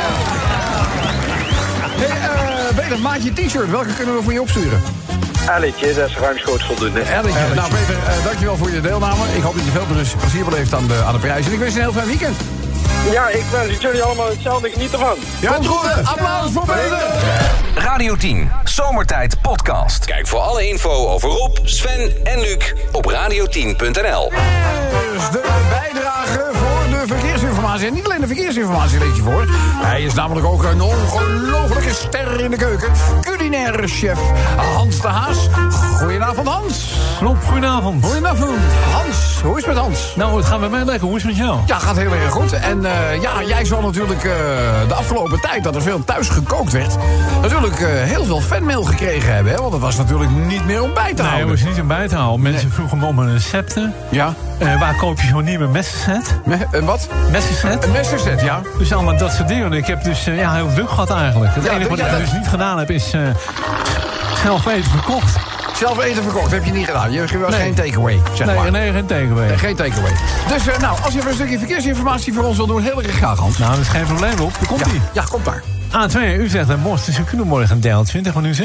Peter, maak je t-shirt. Welke kunnen we voor je opsturen? Elletje, dat is ruimschoots voldoende. Elletje. Nou, Peter, dankjewel voor je deelname. Ik hoop dat je veel plezier beleeft aan de prijs. En ik wens je een heel fijn weekend. Ja, ik wens jullie allemaal hetzelfde. Geniet ervan. Ja, komt goed. Applaus voor Peter. Radio 10, Zomertijd podcast. Kijk voor alle info over Rob, Sven en Luc op radio10.nl. Dus de bijdrage voor de verkeersinformatie. En niet alleen de verkeersinformatie lees je voor. Hij is namelijk ook een ongelofelijke ster in de keuken. Culinaire chef Hans de Haas. Goedenavond, Hans. Rob, goedenavond. Goedenavond. Hans, hoe is het met Hans? Nou, het gaat bij mij lekker. Hoe is het met jou? Ja, gaat heel erg goed. En jij zal natuurlijk de afgelopen tijd dat er veel thuis gekookt werd, natuurlijk heel veel fanmail gekregen hebben. Hè? Want het was natuurlijk niet meer om bij te houden. Nee, het was niet om bij te houden. Mensen vroegen me om een recepten. Ja. Waar koop je zo'n nieuwe messenset? Een wat? Messenset. Een messenset, ja. Dus allemaal dat soort dingen. Ik heb dus heel druk gehad eigenlijk. Het enige wat ik dus niet gedaan heb is zelf eten verkocht. Zelf eten verkocht, heb je niet gedaan. Je was geen takeaway, zeg maar. Nee, geen takeaway. Nee, geen takeaway. Dus als je even een stukje verkeersinformatie voor ons wil doen, heel erg graag, Hans. Nou, dat is geen probleem, op. Daar komt-ie. Ja, komt daar. A2, Utrecht en Bos tussen Culemborg en 20 minuten.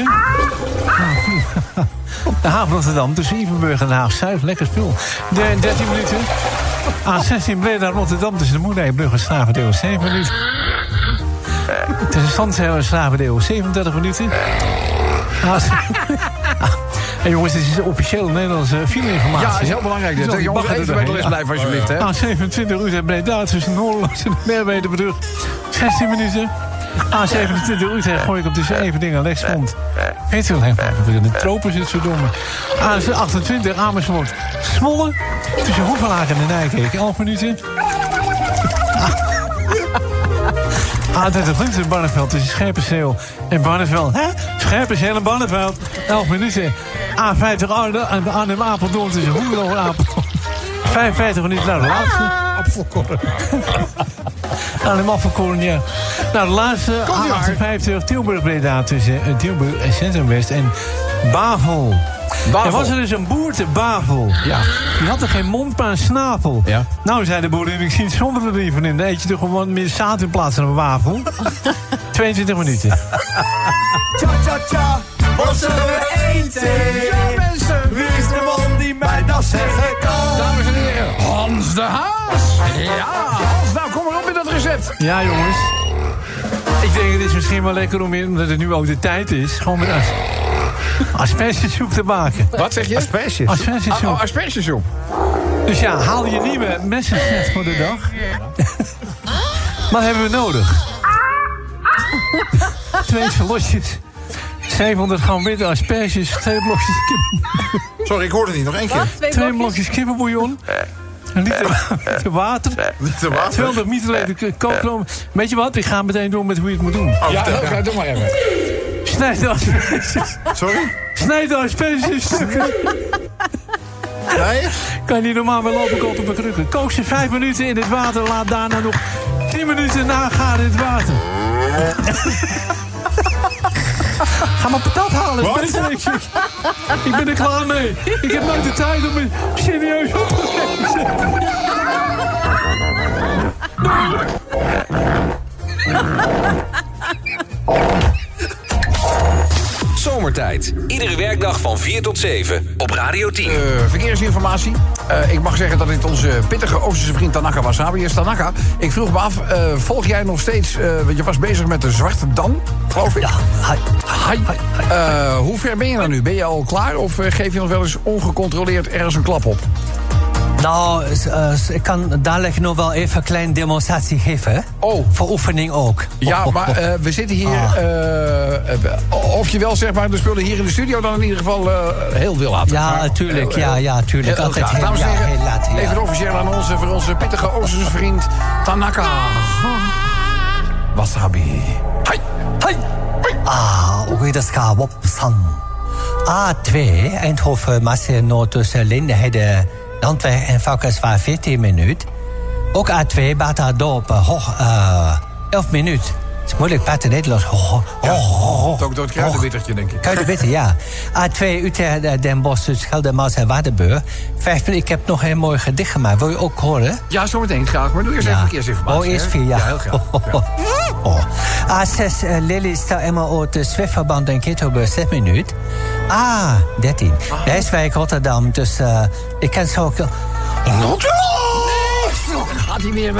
De haven Rotterdam tussen Ipenburg en Den Haag-Zuid. Lekker spul. 13 minuten. A16 Breda Rotterdam tussen de Moerdijkbrug en Slavendeel 7 minuten. Tussen Zandzeil en Slavendeel 37 minuten. En jongens, dit is officiële Nederlandse fileinformatie. Ja, dat is heel belangrijk. Dit. Jongens, even bij de les blijven alsjeblieft. Hè. A27 Utrecht Breda tussen Noordeloos en de Merwedebrug 16 minuten. A27 Utrecht gooi ik op tussen Everdingen en Lexmond. Weet je wel, in de tropen zit zo domme. A28 Amersfoort Zwolle tussen Hoevelaken en Nijkerk 11 minuten. A30 Barneveld tussen Scherpenzeel en Barneveld. Hè? Scherpenzeel en Barneveld 11 minuten. A50 Arnhem-Apeldoorn tussen Hoevelo en Apeldoorn 55 minuten naar de laatste. Apfelkorn. Arnhem-Apfelkorn, ja. Nou, de laatste A58 Tilburg-Breda tussen Tilburg en Centrum West en Bavel. Er was er dus een boer te Bavel. Ja. Die had er geen mond, maar een snavel. Ja. Nou, zei de boer, ik zie het zonder er van in. Dan eet je toch gewoon meer zaad in plaats van een wafel. 22 minuten. Tja, tja, tja, wat zullen we eten? Ja, mensen, wie is de man die mij dat zeggen kan? Dames en heren, Hans de Haas. Ja, Hans, nou kom maar op met dat recept. Ja, jongens. Ik denk, het is misschien wel lekker omdat het nu ook de tijd is. Gewoon met aspergesoep te maken. Wat zeg je? Aspergesoep. Aspergesoep. Dus ja, haal je nieuwe messenset voor de dag. Wat hebben we nodig? 2 losjes. 700 gram witte asperges. 2 blokjes kip. Sorry, ik hoorde het niet. Nog 1 keer. 2 blokjes kippenbouillon. Een liter water. 200 milliliter kookroom. Weet je wat? Ik ga meteen door met hoe je het moet doen. Ja, doe maar even. Snijd de asperges. Sorry? Snijd de asperges in stukken. Nee? Kan je niet normaal mee lopen kopen op een krukken. Kook ze 5 minuten in het water. Laat daarna nog 10 minuten nagaren in het water. Ga maar patat halen. Ik ben er klaar mee. Ik heb nooit de tijd om me serieus op te nemen. Zomertijd. Iedere werkdag van 4 tot 7 op Radio 10. Verkeersinformatie. Ik mag zeggen dat dit onze pittige Oosterse vriend Tanaka Wasabi is. Tanaka, ik vroeg me af, volg jij nog steeds... want je was bezig met de Zwarte Dam, geloof ik? Ja, hi. Hoe ver ben je nou nu? Ben je al klaar of geef je nog wel eens ongecontroleerd ergens een klap op? Nou, ik kan dadelijk nog wel even een kleine demonstratie geven. Oh. Voor oefening ook. Ja, maar we zitten hier... of je wel, zeg maar, de spullen hier in de studio dan in ieder geval heel wil laten. Ja, tuurlijk. Tuurlijk. Altijd heel, dames en heren, heel laat. Ja. even de officiële aan voor onze pittige Oosterse vriend Tanaka Wasabi. Hi. Hi. Oké, dat gaat op san. A2, Eindhoven, Maasenoord tussen Lindenheide, Landweg en Valkenswaard 14 minuten. Ook A2, Batadorp, 11 minuten. Het is moeilijk, praten Nederlands. Ook door het kruidenbittertje, denk ik. Kruidenbitter, ja. A2, Utrecht, Den Bosch, dus Geldermalsen en Waardenburg. 5 minuten, ik heb nog een mooi gedicht gemaakt. Wil je ook horen? Ja, zometeen graag. Maar doe eerst even verkeersinformatie. Oh, eerst 4, ja. Ja, heel graag. A6, Lelystad, Emmeloord, Zwitverband en Kittelburg, 6 minuten. A13, Rijswijk, Rotterdam. Dus ik kan zo ook... Gaat hij weer met...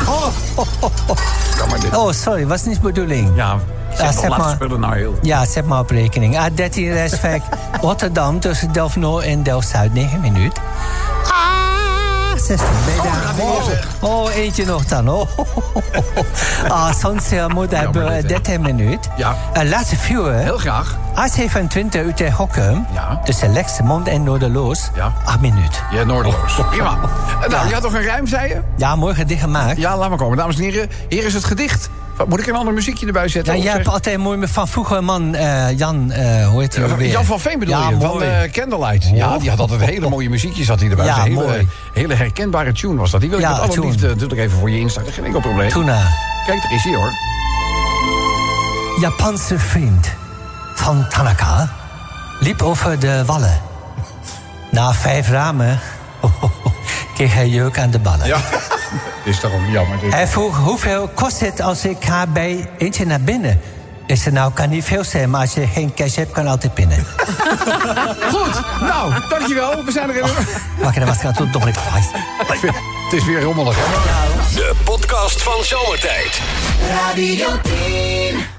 Oh, sorry, was niet de bedoeling. Ja, zet maar spullen nou heel. Ja, zet maar op rekening. A13, Rijswijk, Rotterdam, tussen Delft-Noord en Delft-Zuid, 9 minuten. 16, ben je daar? Oh, eentje nog dan. Soms moet hebben 13 minuten. Ja. Laatste 4. Heel graag. A27, Utrecht-Hokkum. Ja. Tussen Lexmond en Noorderloos. Ja. 8 minuten. Ja, Noorderloos. Prima. Nou, je had toch een rijm, zei je? Ja, mooi gedicht gemaakt. Ja, laat maar komen. Dames en heren, hier is het gedicht. Moet ik een ander muziekje erbij zetten? Ja, jij hebt altijd mooi met van vroeger man, Jan, hoe heet hij weer? Jan van Veen bedoel ja, je? Mooi. Van Candlelight. Ja, die had altijd hele mooie muziekjes had hij erbij. Ja, mooi. Hele herkenbare tune was dat. Die wil ik met alle liefde natuurlijk even voor je instarten. Geen enkel probleem. Tuna. Kijk, daar is hij hoor. Japanse vriend van Tanaka liep over de wallen. Na 5 ramen kreeg hij jeuk aan de ballen. Ja, dit is toch ook jammer. Dit. Hij vroeg, hoeveel kost het als ik ga bij eentje naar binnen? Ik zei, nou, kan niet veel zijn, maar als je geen cash hebt, kan altijd pinnen. Goed, nou, dankjewel. We zijn er even. Wacht, dan was ik aan het doen. Het is weer rommelig, hè? De podcast van Zomertijd. Radio 10.